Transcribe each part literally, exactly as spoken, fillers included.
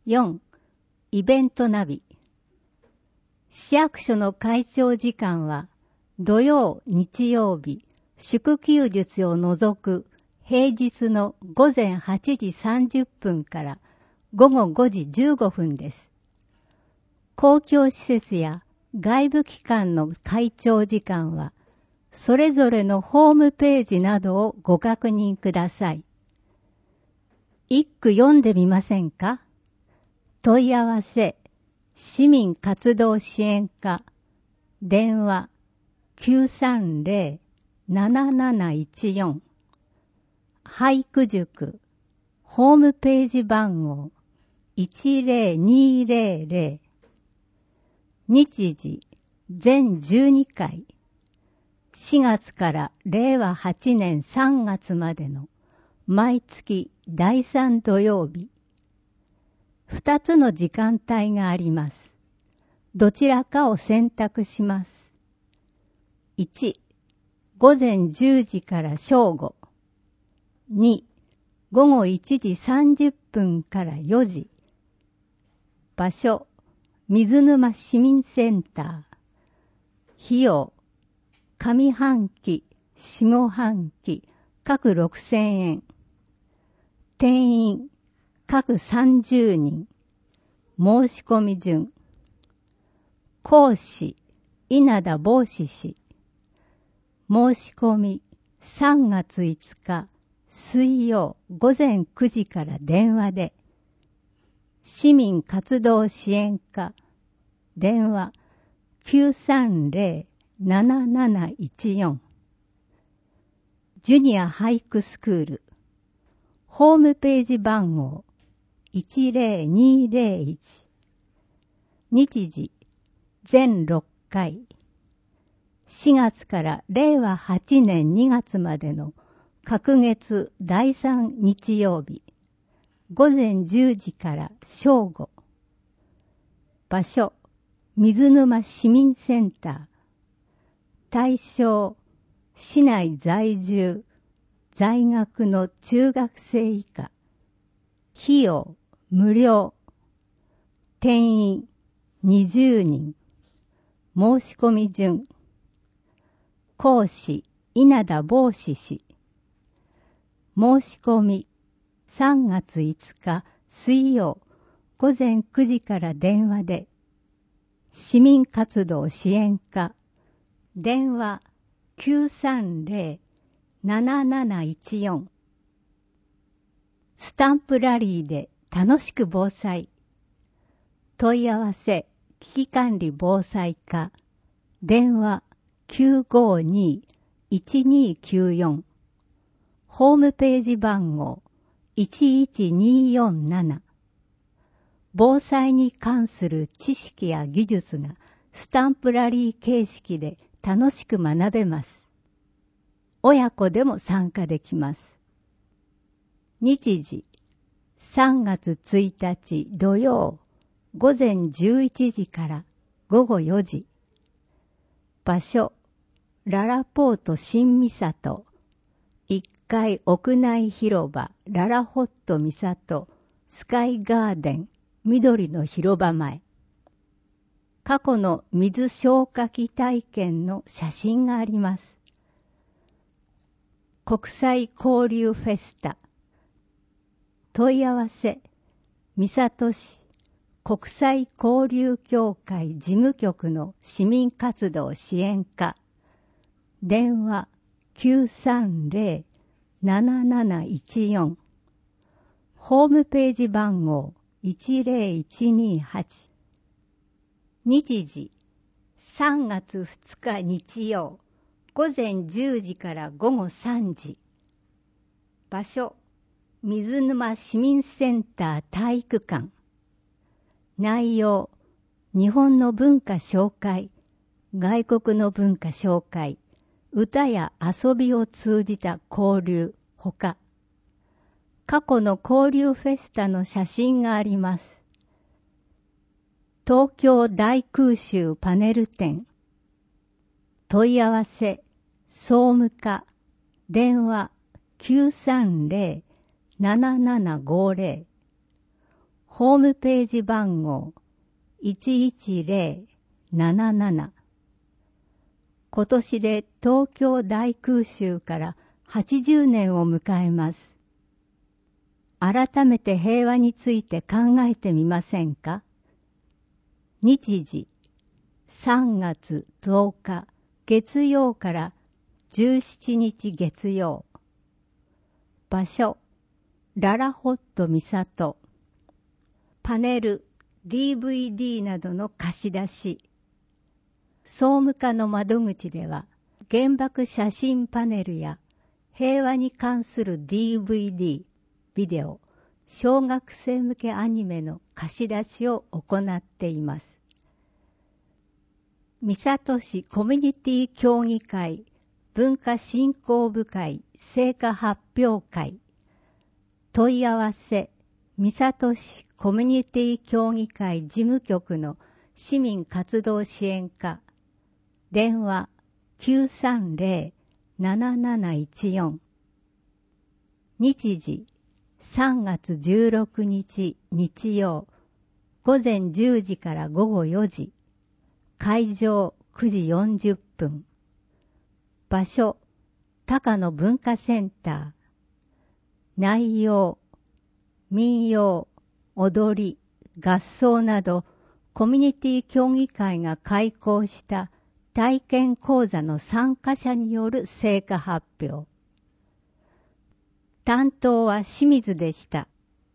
よん. イベントナビ。市役所の開庁時間は土曜、日曜日、祝休日を除く平日のごぜんはちじさんじゅっぷんからごごごじじゅうごふんです。公共施設や外部機関の開庁時間はそれぞれのホームページなどをご確認ください。一句読んでみませんか？問い合わせ、市民活動支援課、電話 きゅうさんぜろ なななないちよん、俳句塾、ホームページ番号いちぜろにぜろぜろ、日時全じゅうにかい、しがつかられいわはちねんさんがつまでの毎月だいさん土曜日。二つの時間帯があります。どちらかを選択します。いち. 午前じゅうじから正午。に. 午後いちじさんじゅっぷんからよじ。場所、水沼市民センター。費用、上半期、下半期、各ろくせんえん。定員、各さんじゅうにん。申し込み順。講師、稲田帽子氏。申し込み、さんがついつか、水曜午前くじから電話で。市民活動支援課、電話きゅうさんぜろ なななないちよん。ジュニア俳句スクール、ホームページ番号いちぜろにぜろいち。日時全ろっかい。しがつかられいわはちねんにがつまでの各月だいさん日曜日。午前じゅうじから正午。場所、水沼市民センター。対象、市内在住、在学の中学生以下。費用、無料。定員、にじゅうにん。申し込み順。講師、稲田帽子氏。申し込み、さんがついつか水曜午前くじから電話で。市民活動支援課、電話きゅうさんぜろ なななないちよん。スタンプラリーで楽しく防災。問い合わせ、危機管理防災課、電話きゅうごに いちにきゅうよん。ホームページ番号いちいちによんなな。防災に関する知識や技術がスタンプラリー形式で楽しく学べます。親子でも参加できます。日時、さんがつついたち土曜、午前じゅういちじからごごよじ。場所、ララポート新三郷。いっかい屋内広場ララホット三郷スカイガーデン緑の広場前。過去の水消火器体験の写真があります。国際交流フェスタ。問い合わせ、三郷市国際交流協会事務局の市民活動支援課。電話きゅうさんぜろ なななないちよん。ホームページ番号いちぜろいちにはち。日時、さんがつふつか日曜、午前じゅうじからごごさんじ。場所、水沼市民センター体育館。内容、日本の文化紹介、外国の文化紹介、歌や遊びを通じた交流ほか、過去の交流フェスタの写真があります。東京大空襲パネル展。問い合わせ、総務課、電話きゅうさんぜろ ななななごぜろ。 ホームページ番号いちいちゼロなななな。今年で東京大空襲からはちじゅうねんを迎えます。改めて平和について考えてみませんか？日時さんがつとおか月曜からじゅうしちにち月曜。場所ララホット三郷。パネル ディーブイディー などの貸し出し。総務課の窓口では原爆写真パネルや平和に関する ディーブイディー、ビデオ、小学生向けアニメの貸し出しを行っています。三郷市コミュニティ協議会文化振興部会成果発表会。問い合わせ三郷市コミュニティ協議会事務局の市民活動支援課。電話 きゅうさんゼロ なななないちよん。日時さんがつじゅうろくにち日曜午前じゅうじから午後よじ。会場くじよんじゅっぷん。場所高野文化センター。内容民謡、踊り、合奏などコミュニティ協議会が開講した体験講座の参加者による成果発表。担当は清水でした。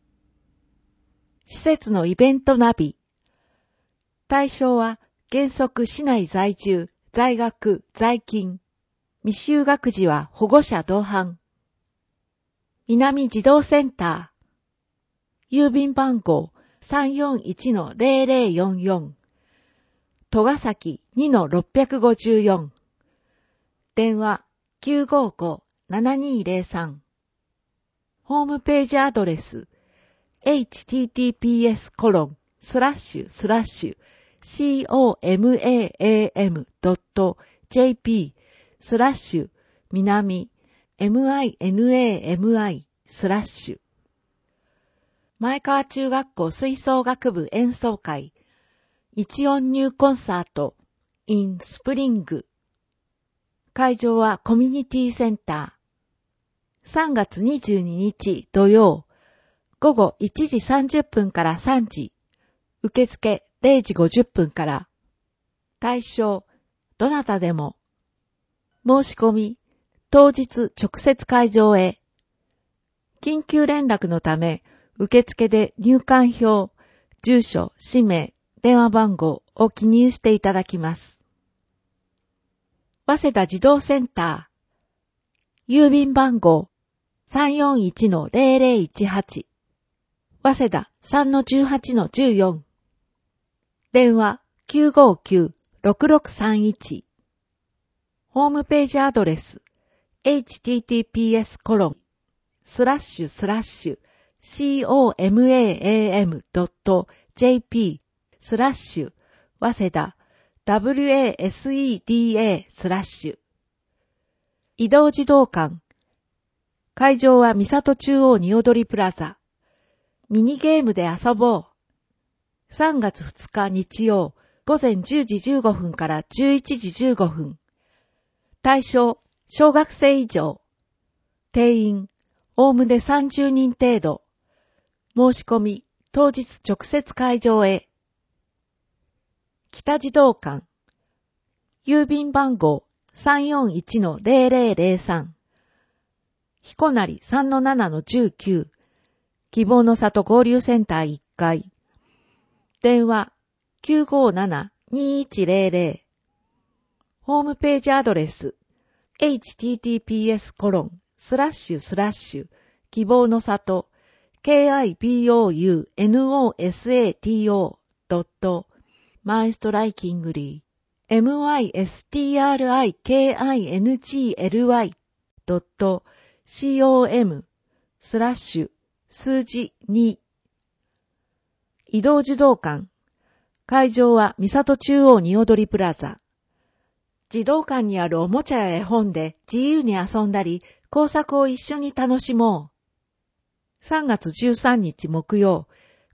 施設のイベントナビ。対象は原則市内在住、在学、在勤。未就学児は保護者同伴。南児童センター。郵便番号 さんよんいちのゼロゼロよんよん。戸ヶ崎 にのろっぴゃくごじゅうよん。電話 きゅうごご ななにゼロさん。ホームページアドレス エイチティーティーピーエスコロンスラッシュスラッシュシーオーエムエーエーエムドットジェーピー スラッシュ南 ミナミ スラッシュ前川中学校吹奏楽部演奏会一音入コンサート in スプリング。会場はコミュニティセンター。さんがつにじゅうににち土曜午後いちじさんじゅっぷんからさんじ。受付れいじごじゅっぷんから。対象どなたでも。申し込み当日直接会場へ。緊急連絡のため受付で入館票、住所、氏名、電話番号を記入していただきます。早稲田児童センター。郵便番号 さんよんいちのゼロゼロいちはち。早稲田 さんのじゅうはちのじゅうよん。電話 きゅうごきゅう ろくろくさんいち。ホームページアドレス エイチティーティーピーエスコロンスラッシュスラッシュシーオーエムエーエーエムドットジェーピー スラッシュ早稲田 ダブリューエーエスイーディーエー スラッシュ移動児童館。会場は三郷中央におどりプラザ。ミニゲームで遊ぼう。さんがつふつか日曜午前じゅうじじゅうごふんからじゅういちじじゅうごふん。対象小学生以上。定員おおむねさんじゅうにん程度。申し込み当日直接会場へ。北児童館。郵便番号 さんよんいちのゼロゼロゼロさん。彦成 さんのななのじゅうきゅう。希望の里交流センターいっかい。電話 きゅうごなな にいちゼロゼロ。ホームページアドレス エイチティーティーピーエスコロンスラッシュスラッシュ希望の里 ケーアイビーオーユーエヌオーエスエーティーオー ドットマイストライキングリー エムワイエスティーアールアイケーアイエヌジーエルワイ ドットシーオーエム スラッシュ数字に。移動児童館。会場は三郷中央におどりプラザ。児童館にあるおもちゃや絵本で自由に遊んだり、工作を一緒に楽しもう。さんがつじゅうさんにち木曜、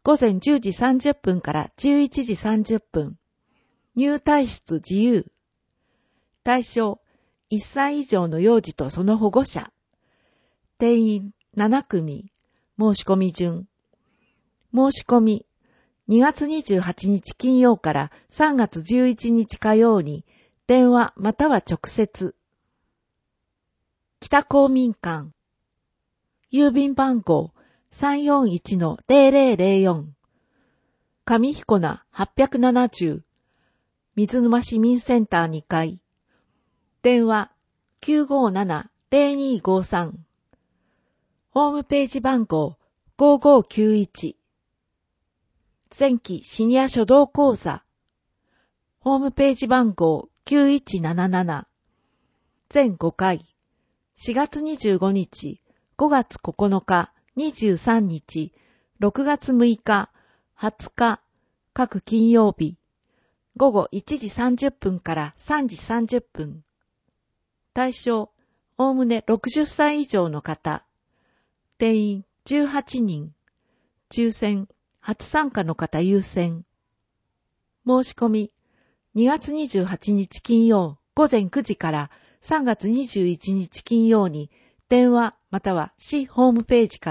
午前じゅうじさんじゅっぷんからじゅういちじさんじゅっぷん。入退出自由。対象、いっさい以上の幼児とその保護者。定員ななくみ。申し込み順。申し込み、にがつにじゅうはちにち金曜からさんがつじゅういちにち火曜に、電話または直接。北公民館。郵便番号 さんよんいちのゼロゼロゼロよん。上彦名はっぴゃくななじゅう。水沼市民センターにかい。電話 きゅうごななゼロにごさん。ホームページ番号ごごきゅういち。前期シニア初動講座。ホームページ番号きゅういちなななな。全ごかい。しがつにじゅうごにち、ごがつここのか、にじゅうさんにち、ろくがつむいか、はつか、各金曜日。ごごいちじさんじゅっぷんからさんじさんじゅっぷん。対象、おおむねろくじゅっさい以上の方。定員じゅうはちにん。抽選、初参加の方優先。申し込み、にがつにじゅうはちにち金曜午前くじからさんがつにじゅういちにち金曜に電話または市ホームページから。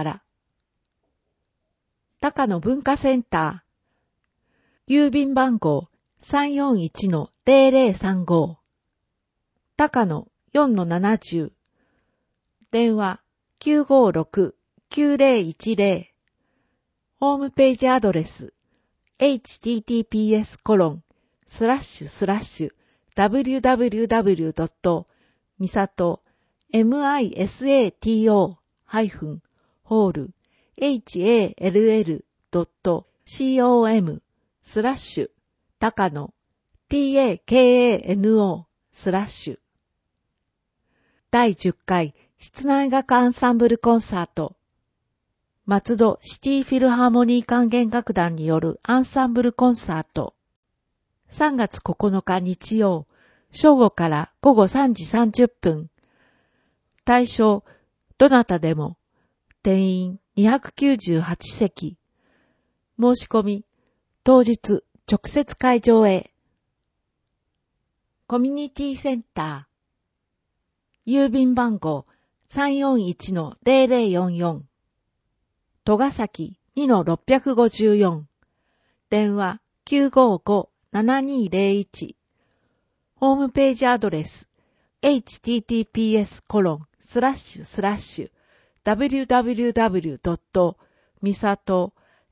高野文化センター。郵便番号 さんよんいちのゼロゼロさんご。高野 よんのななじゅう。電話きゅうごろくきゅうゼロいちゼロ。ホームページアドレス エイチティーティーピーエスコロンスラッシュスラッシュダブリューダブリューダブリュードットミサトミサトハイフンホール エイチエーエルエルドットコム スラッシュ高野 タカノ スラッシュだいじゅっかい室内楽アンサンブルコンサート松戸シティフィルハーモニー管弦楽団によるアンサンブルコンサート。さんがつここのか日曜、正午からごごさんじさんじゅっぷん。対象、どなたでも。定員にひゃくきゅうじゅうはちせき。申し込み、当日、直接会場へ。コミュニティセンター。郵便番号 さんよんいちのゼロゼロよんよん。戸ヶ崎 にのろっぴゃくごじゅうよん。電話きゅうごごななにゼロいち。ホームページアドレス エイチティーティーピーエスコロンスラッシュスラッシュダブリューダブリューダブリュードットミサト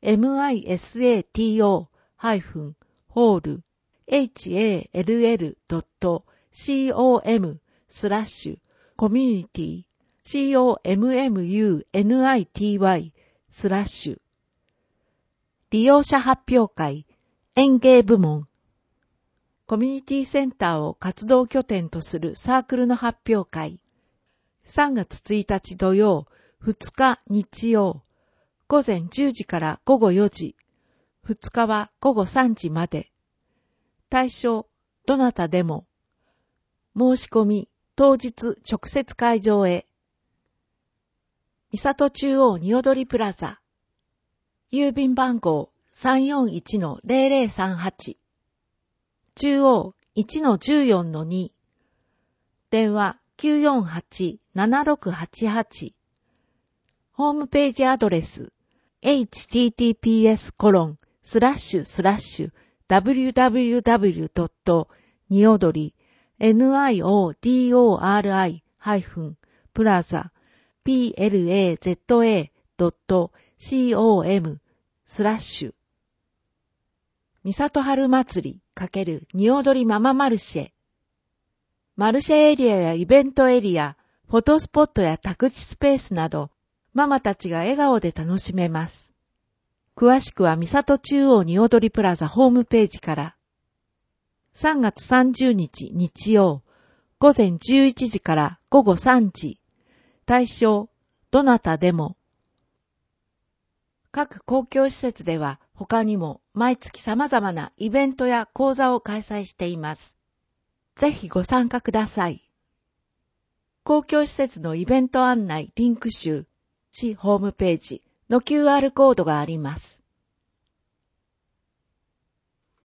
ハイフンホール エイチエーエルエルドットコム スラッシュコミュニティ コミュニティスラッシュ利用者発表会園芸部門コミュニティセンターを活動拠点とするサークルの発表会さんがつついたち土曜ふつか日曜午前じゅうじからごごよじふつかはごごさんじまで対象どなたでも申し込み当日直接会場へ三郷中央におどりプラザ郵便番号 さんよんいちのゼロゼロさんはち 中央 いちのじゅうよんのに 電話きゅうよんはちななろくはちはちホームページアドレス エイチティーティーピーエスコロンスラッシュスラッシュダブリューダブリューダブリュードットにおどりハイフンプラザプラザドットコムスラッシュ三郷春祭り×におどりマママルシェマルシェエリアやイベントエリア、フォトスポットや宅地スペースなどママたちが笑顔で楽しめます。詳しくは三郷中央におどりプラザホームページからさんがつさんじゅうにち日曜午前じゅういちじからごごさんじ対象どなたでも各公共施設では他にも毎月様々なイベントや講座を開催しています。ぜひご参加ください。公共施設のイベント案内リンク集、市ホームページの キューアール コードがあります。